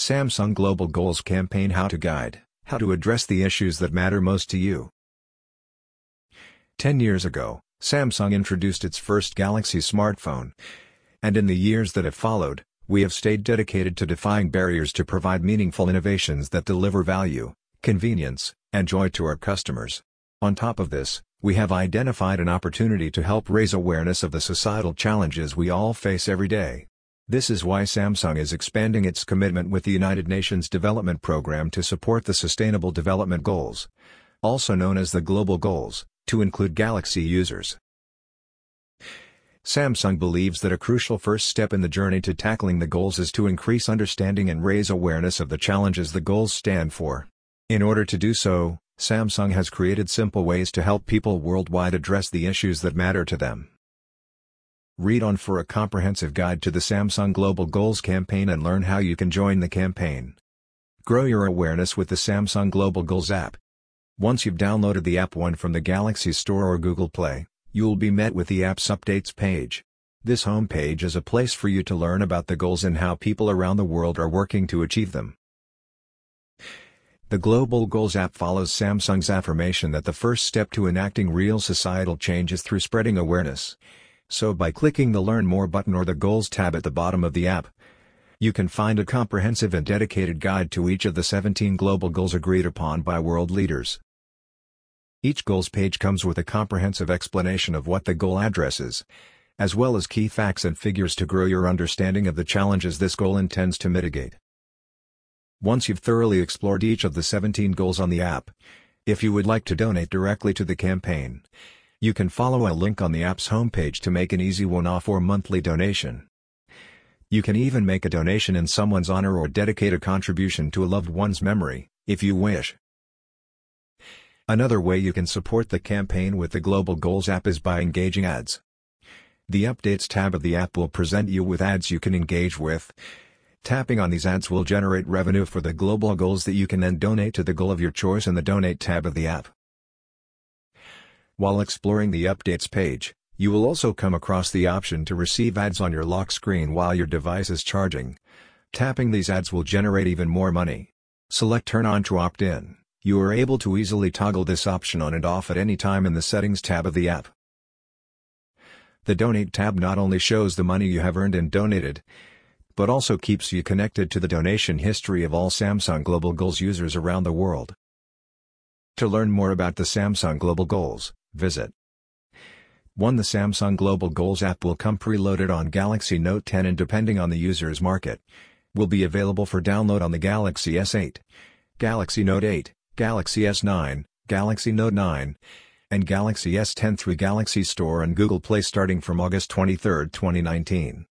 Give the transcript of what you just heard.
Samsung Global Goals Campaign How-to Guide, how to address the issues that matter most to you. 10 years ago, Samsung introduced its first Galaxy smartphone. And in the years that have followed, we have stayed dedicated to defying barriers to provide meaningful innovations that deliver value, convenience, and joy to our customers. On top of this, we have identified an opportunity to help raise awareness of the societal challenges we all face every day. This is why Samsung is expanding its commitment with the United Nations Development Programme to support the Sustainable Development Goals, also known as the Global Goals, to include Galaxy users. Samsung believes that a crucial first step in the journey to tackling the goals is to increase understanding and raise awareness of the challenges the goals stand for. In order to do so, Samsung has created simple ways to help people worldwide address the issues that matter to them. Read on for a comprehensive guide to the Samsung Global Goals campaign and learn how you can join the campaign. Grow your awareness with the Samsung Global Goals app. Once you've downloaded the app from the Galaxy Store or Google Play, you'll be met with the app's updates page. This homepage is a place for you to learn about the goals and how people around the world are working to achieve them. The Global Goals app follows Samsung's affirmation that the first step to enacting real societal change is through spreading awareness. So by clicking the Learn More button or the Goals tab at the bottom of the app, you can find a comprehensive and dedicated guide to each of the 17 global goals agreed upon by world leaders. Each goals page comes with a comprehensive explanation of what the goal addresses, as well as key facts and figures to grow your understanding of the challenges this goal intends to mitigate. Once you've thoroughly explored each of the 17 goals on the app, if you would like to donate directly to the campaign, you can follow a link on the app's homepage to make an easy one-off or monthly donation. You can even make a donation in someone's honor or dedicate a contribution to a loved one's memory, if you wish. Another way you can support the campaign with the Global Goals app is by engaging ads. The Updates tab of the app will present you with ads you can engage with. Tapping on these ads will generate revenue for the global goals that you can then donate to the goal of your choice in the Donate tab of the app. While exploring the Updates page, you will also come across the option to receive ads on your lock screen while your device is charging. Tapping these ads will generate even more money. Select Turn On to opt in. You are able to easily toggle this option on and off at any time in the Settings tab of the app. The Donate tab not only shows the money you have earned and donated, but also keeps you connected to the donation history of all Samsung Global Goals users around the world. To learn more about the Samsung Global Goals, visit 1. The Samsung Global Goals app will come preloaded on Galaxy Note 10 and depending on the user's market, will be available for download on the Galaxy S8, Galaxy Note 8, Galaxy S9, Galaxy Note 9, and Galaxy S10 through Galaxy Store and Google Play starting from August 23, 2019.